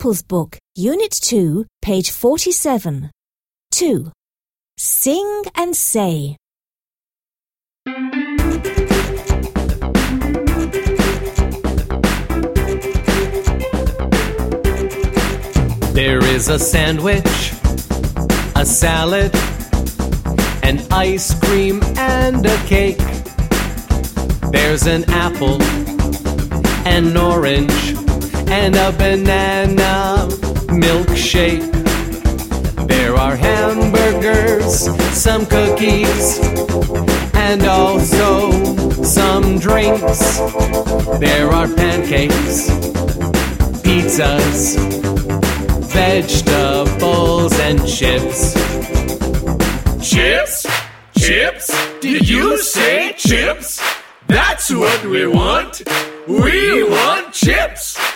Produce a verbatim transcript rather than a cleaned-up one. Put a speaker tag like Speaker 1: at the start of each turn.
Speaker 1: Examples Book, Unit two, page forty-seven. two. Sing and say.
Speaker 2: There is a sandwich, a salad, an ice cream and a cake. There's an apple, an orange, and a banana milkshake. There are hamburgers, some cookies, and also some drinks. There are pancakes, pizzas, vegetables, and chips.
Speaker 3: Chips? Chips? Did you say chips? That's what we want. We want chips.